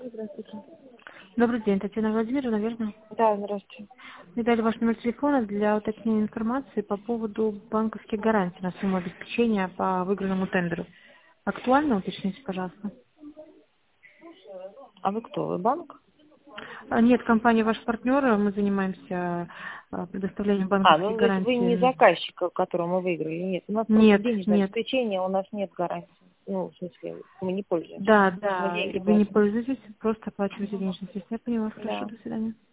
Здравствуйте. Добрый день, Татьяна Владимировна, наверное. Да, здравствуйте. Мне дали ваш номер телефона для уточнения информации по поводу банковских гарантий на сумму обеспечения по выигранному тендеру. Актуально, уточните, пожалуйста. А вы кто? Вы банк? Нет, компания ваш партнер, мы занимаемся предоставлением Ну банковских то есть вы не гарантий. заказчик, которого мы выиграли. Нет, у нас просто Нет, денежное нет. обеспечение, у нас нет гарантии. Ну, в смысле, мы не пользуемся. Да, Мы да, деньги вы не платим. пользуетесь, просто оплачиваете денежные средства. Я поняла, хорошо, Да. до свидания.